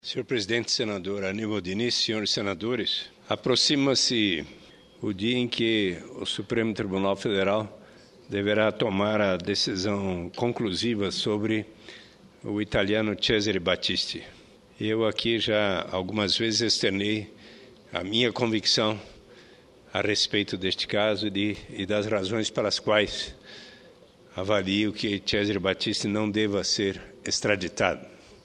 Senhor presidente, senador Aníbal Diniz, senhores senadores, aproxima-se o dia em que o Supremo Tribunal Federal deverá tomar a decisão conclusiva sobre o italiano Cesare Battisti. Eu aqui já algumas vezes externei a minha convicção a respeito deste caso e das razões pelas quais avalio que Cesare Battisti não deva ser extraditado.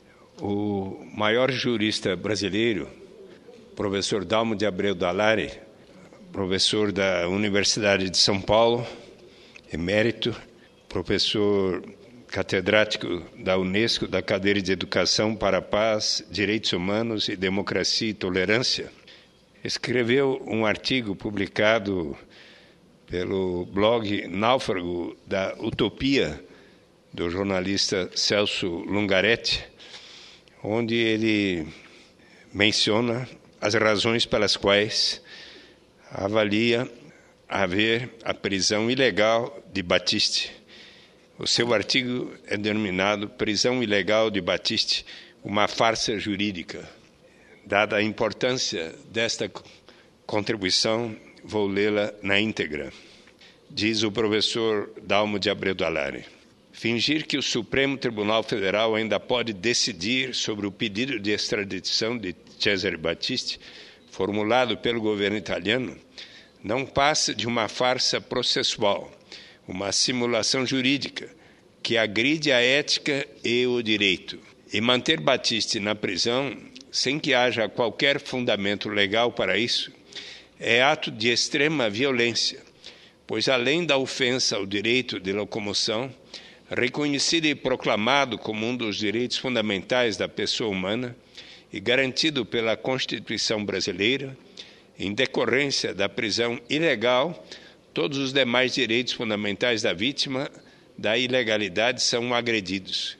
O maior jurista brasileiro, professor Dalmo de Abreu Dallari, professor da Universidade de São Paulo, emérito, professor catedrático da Unesco, da cadeira de Educação para a Paz, Direitos Humanos e Democracia e Tolerância, escreveu um artigo publicado pelo blog Náufrago da Utopia, do jornalista Celso Lungaretti, onde ele menciona as razões pelas quais avalia haver a prisão ilegal de Battisti. O seu artigo é denominado Prisão Ilegal de Battisti, uma farsa jurídica. Dada a importância desta contribuição, vou lê-la na íntegra. Diz o professor Dalmo de Abreu Dallari: fingir que o Supremo Tribunal Federal ainda pode decidir sobre o pedido de extradição de Cesare Battisti, formulado pelo governo italiano, não passa de uma farsa processual, uma simulação jurídica que agride a ética e o direito. E manter Battisti na prisão, sem que haja qualquer fundamento legal para isso, é ato de extrema violência, pois além da ofensa ao direito de locomoção, reconhecido e proclamado como um dos direitos fundamentais da pessoa humana e garantido pela Constituição brasileira, em decorrência da prisão ilegal, todos os demais direitos fundamentais da vítima da ilegalidade são agredidos.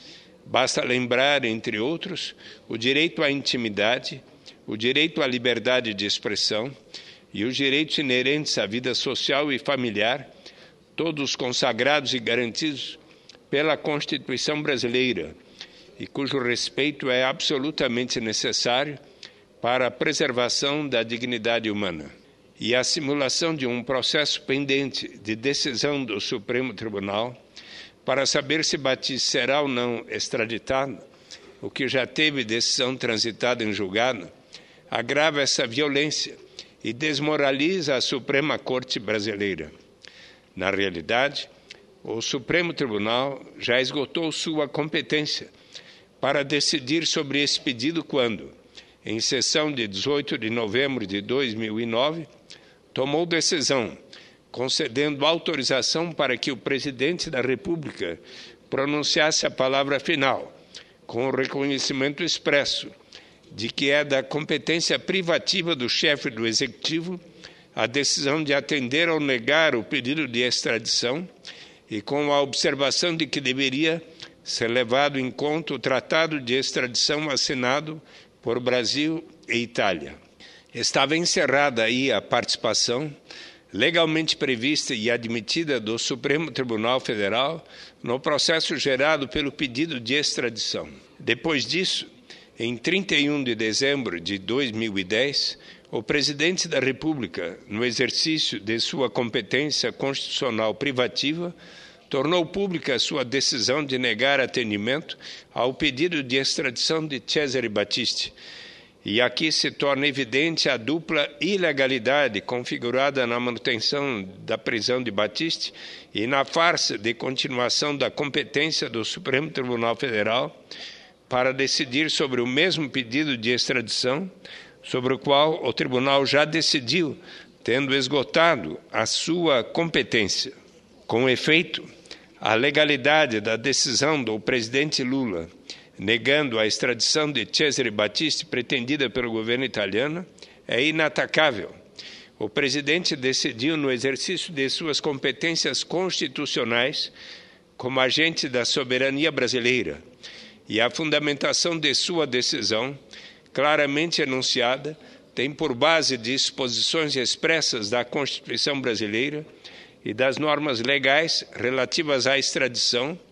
Basta lembrar, entre outros, o direito à intimidade, o direito à liberdade de expressão e os direitos inerentes à vida social e familiar, todos consagrados e garantidos pela Constituição brasileira, e cujo respeito é absolutamente necessário para a preservação da dignidade humana. E a simulação de um processo pendente de decisão do Supremo Tribunal para saber se Battisti será ou não extraditado, o que já teve decisão transitada em julgado, agrava essa violência e desmoraliza a Suprema Corte brasileira. Na realidade, o Supremo Tribunal já esgotou sua competência para decidir sobre esse pedido quando, em sessão de 18 de novembro de 2009, tomou decisão, concedendo autorização para que o presidente da República pronunciasse a palavra final, com o reconhecimento expresso de que é da competência privativa do chefe do Executivo a decisão de atender ou negar o pedido de extradição e com a observação de que deveria ser levado em conta o tratado de extradição assinado por Brasil e Itália. Estava encerrada aí a participação legalmente prevista e admitida do Supremo Tribunal Federal no processo gerado pelo pedido de extradição. Depois disso, em 31 de dezembro de 2010, o presidente da República, no exercício de sua competência constitucional privativa, tornou pública sua decisão de negar atendimento ao pedido de extradição de Cesare Battisti. E aqui se torna evidente a dupla ilegalidade configurada na manutenção da prisão de Battisti e na farsa de continuação da competência do Supremo Tribunal Federal para decidir sobre o mesmo pedido de extradição, sobre o qual o tribunal já decidiu, tendo esgotado a sua competência. Com efeito, a legalidade da decisão do presidente Lula, negando a extradição de Cesare Battisti pretendida pelo governo italiano, é inatacável. O presidente decidiu, no exercício de suas competências constitucionais, como agente da soberania brasileira, e a fundamentação de sua decisão, claramente enunciada, tem por base disposições expressas da Constituição brasileira e das normas legais relativas à extradição,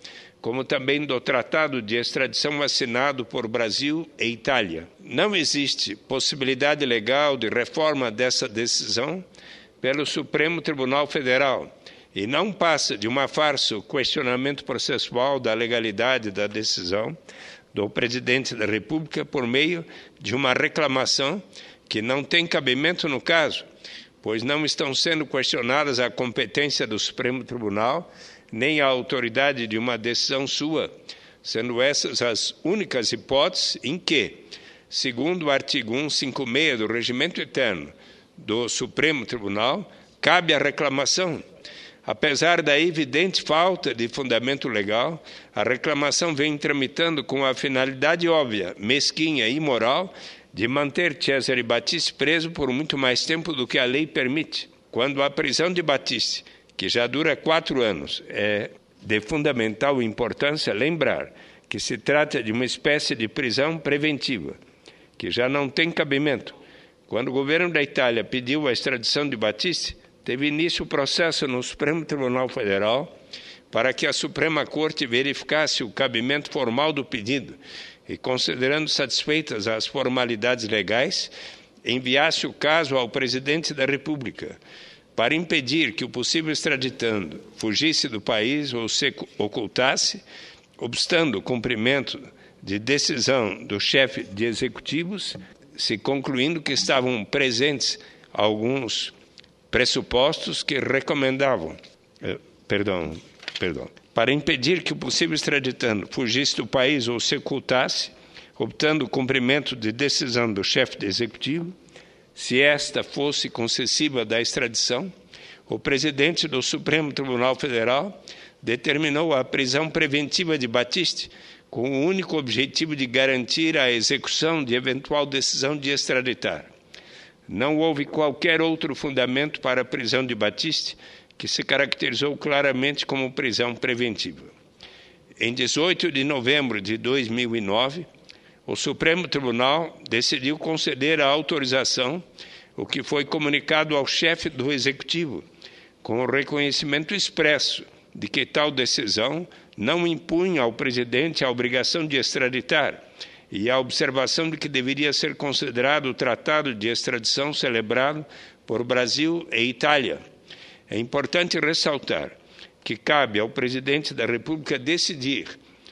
como também do tratado de extradição assinado por Brasil e Itália. Não existe possibilidade legal de reforma dessa decisão pelo Supremo Tribunal Federal e não passa de uma farsa o questionamento processual da legalidade da decisão do presidente da República por meio de uma reclamação que não tem cabimento no caso, pois não estão sendo questionadas a competência do Supremo Tribunal nem a autoridade de uma decisão sua, sendo essas as únicas hipóteses em que, segundo o artigo 156 do Regimento Interno do Supremo Tribunal, cabe a reclamação. Apesar da evidente falta de fundamento legal, a reclamação vem tramitando com a finalidade óbvia, mesquinha e imoral de manter Cesare Battisti preso por muito mais tempo do que a lei permite. Quando a prisão de Battisti, que já dura 4 anos, é de fundamental importância lembrar que se trata de uma espécie de prisão preventiva, que já não tem cabimento. Quando o governo da Itália pediu a extradição de Battisti, teve início o processo no Supremo Tribunal Federal para que a Suprema Corte verificasse o cabimento formal do pedido e, considerando satisfeitas as formalidades legais, enviasse o caso ao presidente da República, para impedir que o possível extraditando fugisse do país ou se ocultasse, obstando o cumprimento de decisão do chefe de executivos, se concluindo que estavam presentes alguns pressupostos que recomendavam, para impedir que o possível extraditando fugisse do país ou se ocultasse, optando o cumprimento de decisão do chefe de executivo, se esta fosse concessiva da extradição, o presidente do Supremo Tribunal Federal determinou a prisão preventiva de Battisti com o único objetivo de garantir a execução de eventual decisão de extraditar. Não houve qualquer outro fundamento para a prisão de Battisti que se caracterizou claramente como prisão preventiva. Em 18 de novembro de 2009, o Supremo Tribunal decidiu conceder a autorização, o que foi comunicado ao chefe do Executivo, com o reconhecimento expresso de que tal decisão não impunha ao presidente a obrigação de extraditar e a observação de que deveria ser considerado o tratado de extradição celebrado por Brasil e Itália. É importante ressaltar que cabe ao presidente da República decidir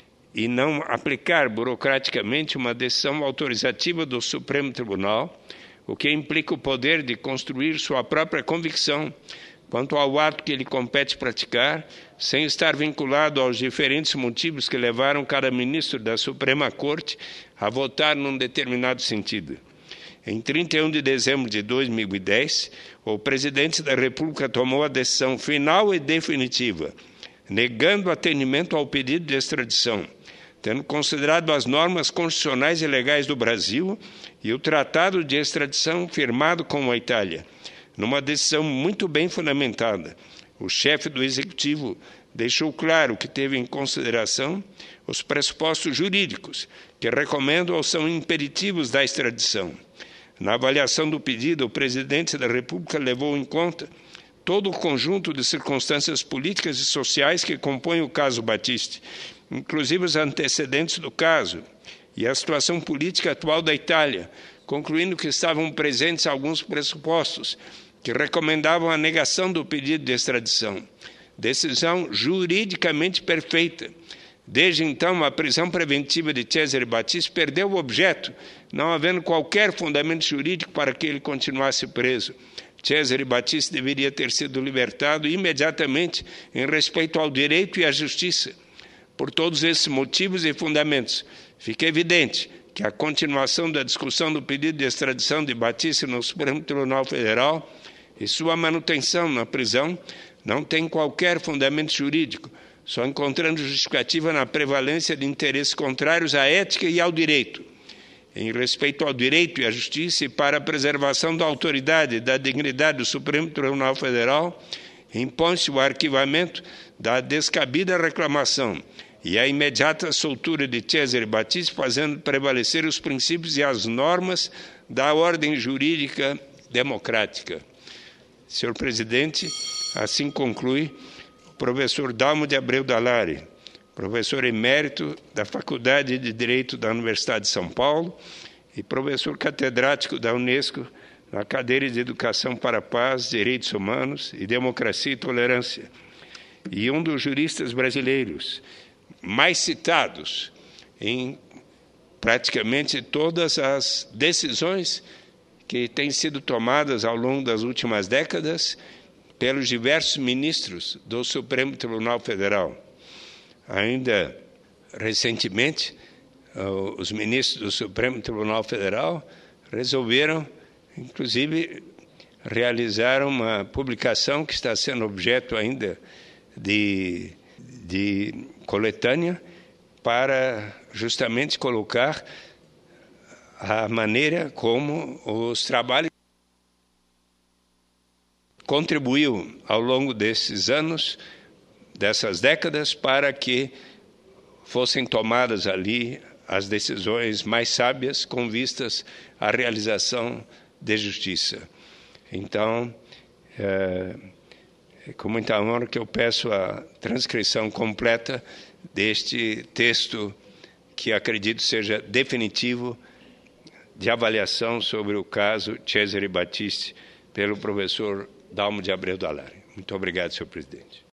e não aplicar burocraticamente uma decisão autorizativa do Supremo Tribunal, o que implica o poder de construir sua própria convicção quanto ao ato que lhe compete praticar, sem estar vinculado aos diferentes motivos que levaram cada ministro da Suprema Corte a votar num determinado sentido. Em 31 de dezembro de 2010, o presidente da República tomou a decisão final e definitiva, negando atendimento ao pedido de extradição, tendo considerado as normas constitucionais e legais do Brasil e o tratado de extradição firmado com a Itália. Numa decisão muito bem fundamentada, o chefe do Executivo deixou claro que teve em consideração os pressupostos jurídicos que recomendam ou são impeditivos da extradição. Na avaliação do pedido, o presidente da República levou em conta todo o conjunto de circunstâncias políticas e sociais que compõem o caso Battisti, inclusive os antecedentes do caso e a situação política atual da Itália, concluindo que estavam presentes alguns pressupostos que recomendavam a negação do pedido de extradição. Decisão juridicamente perfeita. Desde então, a prisão preventiva de Cesare Battisti perdeu o objeto, não havendo qualquer fundamento jurídico para que ele continuasse preso. Cesare Battisti deveria ter sido libertado imediatamente em respeito ao direito e à justiça. Por todos esses motivos e fundamentos, fica evidente que a continuação da discussão do pedido de extradição de Battisti no Supremo Tribunal Federal e sua manutenção na prisão não tem qualquer fundamento jurídico, só encontrando justificativa na prevalência de interesses contrários à ética e ao direito. Em respeito ao direito e à justiça e para a preservação da autoridade e da dignidade do Supremo Tribunal Federal, impõe-se o arquivamento da descabida reclamação e a imediata soltura de Cesare Battisti, fazendo prevalecer os princípios e as normas da ordem jurídica democrática. Senhor presidente, assim conclui o professor Dalmo de Abreu Dallari, professor emérito da Faculdade de Direito da Universidade de São Paulo e professor catedrático da Unesco na cadeira de Educação para a Paz, Direitos Humanos e Democracia e Tolerância, e um dos juristas brasileiros mais citados em praticamente todas as decisões que têm sido tomadas ao longo das últimas décadas pelos diversos ministros do Supremo Tribunal Federal. Ainda recentemente, os ministros do Supremo Tribunal Federal resolveram, inclusive, realizar uma publicação que está sendo objeto ainda de coletânea para justamente colocar a maneira como os trabalhos contribuiu ao longo desses anos, dessas décadas, para que fossem tomadas ali as decisões mais sábias com vistas à realização de justiça. Então, é com muita honra que eu peço a transcrição completa deste texto que acredito seja definitivo de avaliação sobre o caso Cesare Battisti pelo professor Dalmo de Abreu Dall'Ara. Muito obrigado, senhor presidente.